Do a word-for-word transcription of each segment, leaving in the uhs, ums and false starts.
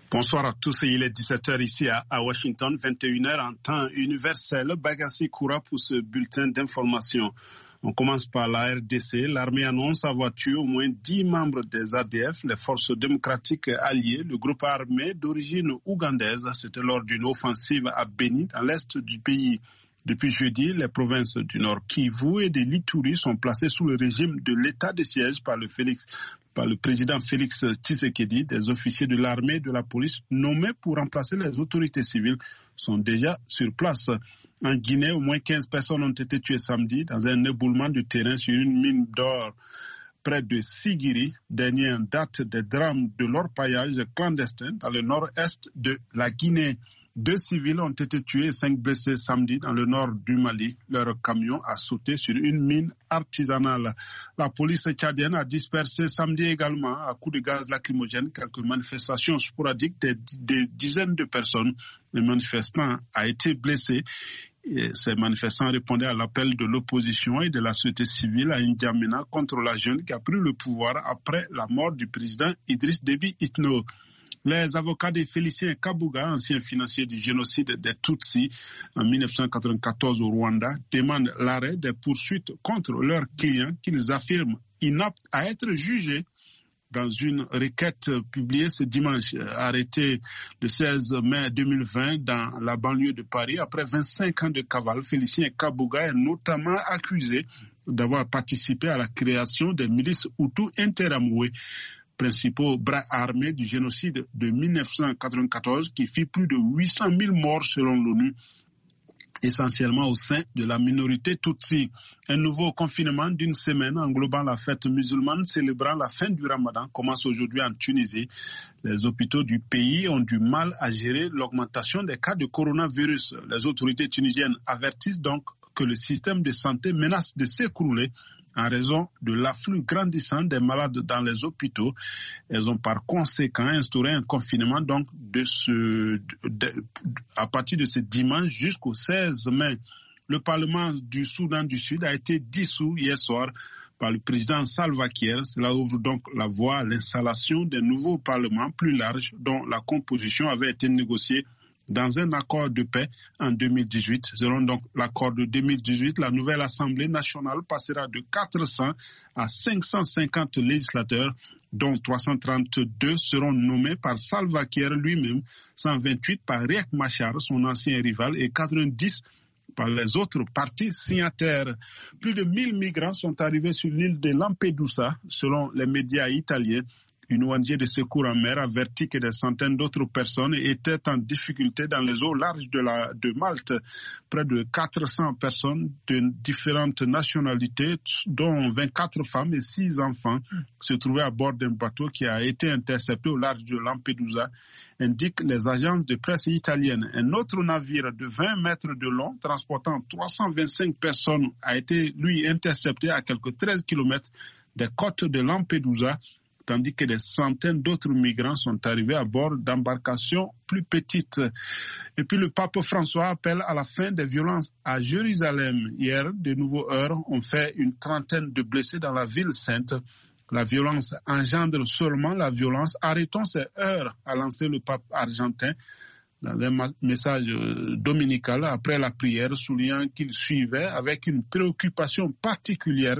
Bonsoir à tous, il est dix-sept heures ici à, à Washington, vingt et une heures en temps universel. Bagassi Koura pour ce bulletin d'information. On commence par la R D C. L'armée annonce avoir tué au moins dix membres des A D F, les forces démocratiques alliées, le groupe armé d'origine ougandaise. C'était lors d'une offensive à Beni, dans l'est du pays. Depuis jeudi, les provinces du Nord Kivu et de l'Ituri sont placées sous le régime de l'état de siège par le Félix. par le président Félix Tshisekedi. Des officiers de l'armée et de la police nommés pour remplacer les autorités civiles sont déjà sur place. En Guinée, au moins quinze personnes ont été tuées samedi dans un éboulement de terrain sur une mine d'or près de Sigiri, dernier en date des drames de l'orpaillage clandestin dans le nord-est de la Guinée. Deux civils ont été tués et cinq blessés samedi dans le nord du Mali. Leur camion a sauté sur une mine artisanale. La police tchadienne a dispersé samedi également à coups de gaz lacrymogène quelques manifestations sporadiques de des dizaines de personnes. Le manifestant a été blessé. Et ces manifestants répondaient à l'appel de l'opposition et de la société civile à N'Djamena contre la junte qui a pris le pouvoir après la mort du président Idriss Déby Itno. Les avocats de Félicien Kabuga, ancien financier du génocide des Tutsis en mille neuf cent quatre-vingt-quatorze au Rwanda, demandent l'arrêt des poursuites contre leurs clients qu'ils affirment inaptes à être jugés. Dans une requête publiée ce dimanche, arrêté le seize mai deux mille vingt dans la banlieue de Paris, après vingt-cinq ans de cavale, Félicien Kabuga est notamment accusé d'avoir participé à la création des milices Hutus interamoués, principaux bras armés du génocide de mille neuf cent quatre-vingt-quatorze qui fit plus de huit cent mille morts selon l'ONU, essentiellement au sein de la minorité Tutsi. Un nouveau confinement d'une semaine englobant la fête musulmane célébrant la fin du Ramadan commence aujourd'hui en Tunisie. Les hôpitaux du pays ont du mal à gérer l'augmentation des cas de coronavirus. Les autorités tunisiennes avertissent donc que le système de santé menace de s'écrouler en raison de l'afflux grandissant des malades dans les hôpitaux. Elles ont par conséquent instauré un confinement donc de ce, de, à partir de ce dimanche jusqu'au seize mai. Le Parlement du Soudan du Sud a été dissous hier soir par le président Salva Kiir. Cela ouvre donc la voie à l'installation d'un nouveau Parlement plus large dont la composition avait été négociée dans un accord de paix en deux mille dix-huit. Selon donc l'accord de deux mille dix-huit, la nouvelle Assemblée nationale passera de quatre cents à cinq cent cinquante législateurs, dont trois cent trente-deux seront nommés par Salva Kiir lui-même, cent vingt-huit par Riek Machar, son ancien rival, et quatre-vingt-dix par les autres partis signataires. Plus de mille migrants sont arrivés sur l'île de Lampedusa, selon les médias italiens. Une O N G de secours en mer avertit que des centaines d'autres personnes étaient en difficulté dans les eaux larges de, la, de Malte. Près de quatre cents personnes de différentes nationalités, dont vingt-quatre femmes et six enfants, se trouvaient à bord d'un bateau qui a été intercepté au large de Lampedusa, indiquent les agences de presse italiennes. Un autre navire de vingt mètres de long, transportant trois cent vingt-cinq personnes, a été, lui, intercepté à quelques treize kilomètres des côtes de Lampedusa, tandis que des centaines d'autres migrants sont arrivés à bord d'embarcations plus petites. Et puis le pape François appelle à la fin des violences à Jérusalem. Hier, de nouveaux heurts ont fait une trentaine de blessés dans la ville sainte. La violence engendre seulement la violence. Arrêtons ces heurts, a lancé le pape argentin dans un message dominical après la prière, soulignant qu'il suivait avec une préoccupation particulière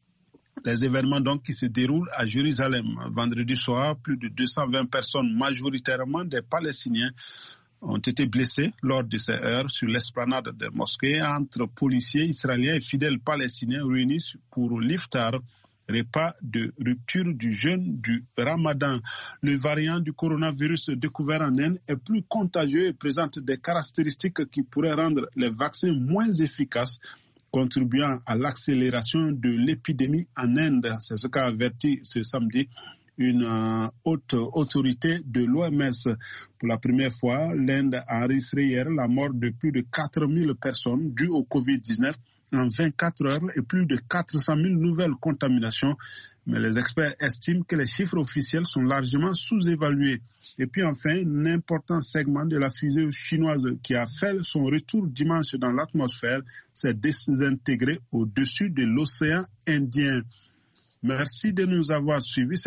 les événements donc qui se déroulent à Jérusalem. Vendredi soir, plus de deux cent vingt personnes, majoritairement des Palestiniens, ont été blessées lors de ces heurts sur l'esplanade des mosquées entre policiers israéliens et fidèles palestiniens réunis pour l'iftar, repas de rupture du jeûne du Ramadan. Le variant du coronavirus découvert en Inde est plus contagieux et présente des caractéristiques qui pourraient rendre les vaccins moins efficaces, contribuant à l'accélération de l'épidémie en Inde. C'est ce qu'a averti ce samedi une euh, haute autorité de l'O M S. Pour la première fois, l'Inde a enregistré hier la mort de plus de quatre mille personnes dues au covid dix-neuf en vingt-quatre heures et plus de quatre cent mille nouvelles contaminations. Mais les experts estiment que les chiffres officiels sont largement sous-évalués. Et puis enfin, un important segment de la fusée chinoise qui a fait son retour dimanche dans l'atmosphère s'est désintégré au-dessus de l'océan Indien. Merci de nous avoir suivis.